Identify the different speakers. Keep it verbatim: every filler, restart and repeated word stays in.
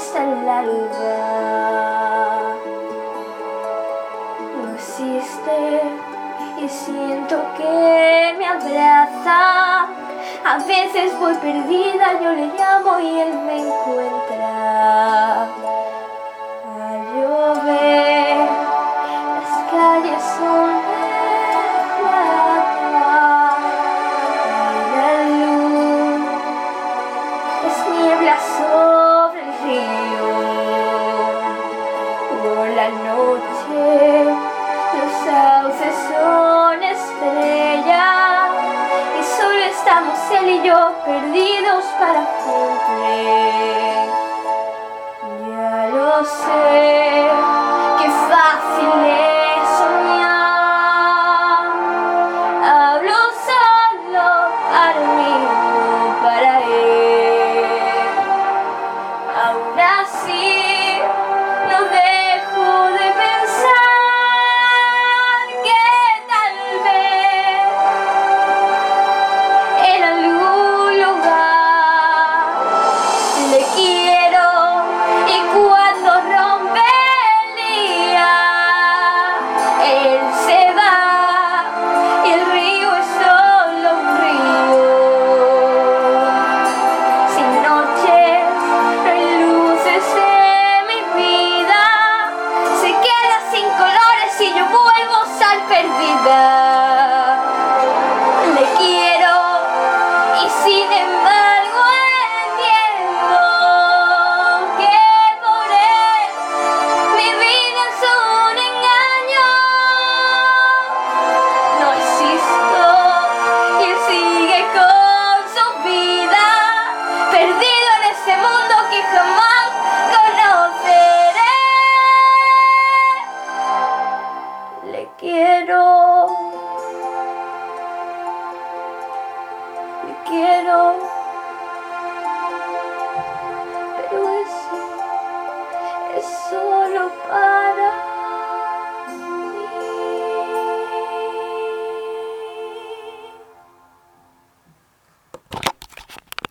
Speaker 1: hasta el alba. No existe y siento que me abraza. A veces voy perdida, yo le llamo y él me encuentra. A llover, las calles son de plata y la luz es niebla sobre el río. Por la noche los sauces son estrellas y solo estamos él y yo perdidos para siempre. Ya lo sé, qué fácil es soñar. Hablo solo para mí, no para él. Aún así, no dejo de pensar que tal vez en algún lugar le quiero, y cuando rompe el día, él se va y el río es solo un río. Sin noches, no hay luces en mi vida, se queda sin colores y yo vuelvo sal perdida. Le quiero y sin embargo entiendo que por él mi vida es un engaño. No existo y él sigue con su vida, perdido en ese mundo que jamás conoceré. Le quiero, le quiero, pero ese es solo para